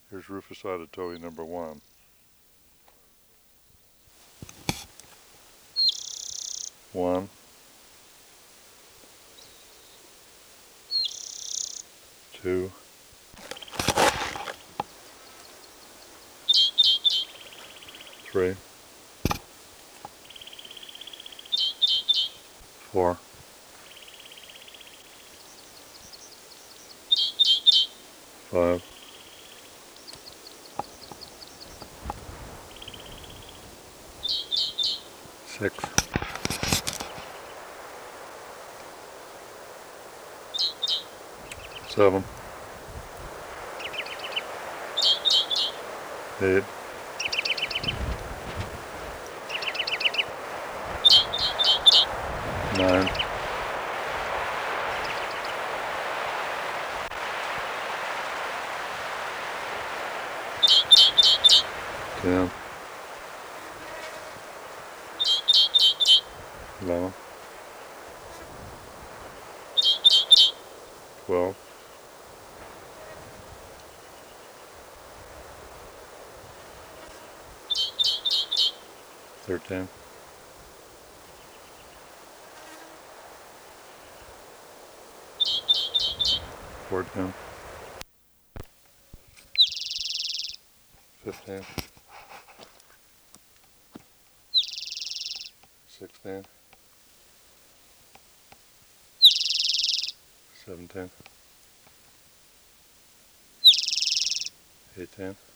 Here's Rufus Auditory number 1. One, two, three, 4, 5, 6, 7, 8, 9, 10, 11, 12, 13, 14, 15, 16, 17, 18,